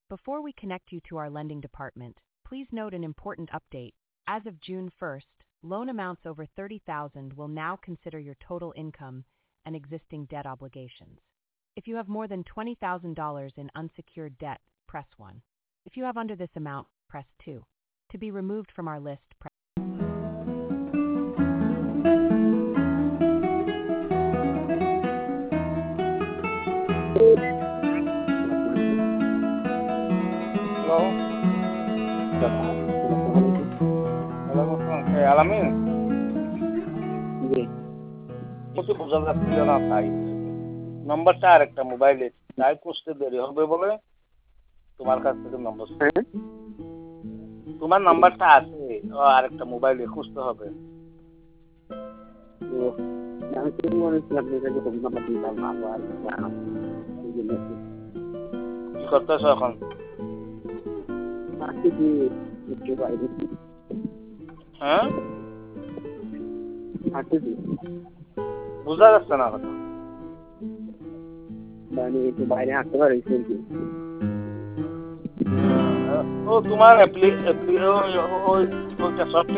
Before we connect you to our lending department, please note an important update. As of June 1st, loan amounts over $30,000 will now consider your total income and existing debt obligations. If you have more than $20,000 in unsecured debt, press 1. If you have under this amount, press 2. To be removed from our list, press Hello. Alamin. কত বোঝা যাচ্ছিল না তাই নম্বরটা আর একটা মোবাইলে তাই করতে দেরি হবে বলে তোমার কাছ থেকে নম্বর তোমার নাম্বারটা আছে আর একটা মোবাইলে খুঁজতে হবে আমি তো মনে ছিলাম যে নাম্বার দিলাম আবার কি করতেছ এখন হ্যাঁ বুঝা যাচ্ছে না কথা মানে একটু বাইরে হাঁটতে পারি ও তোমার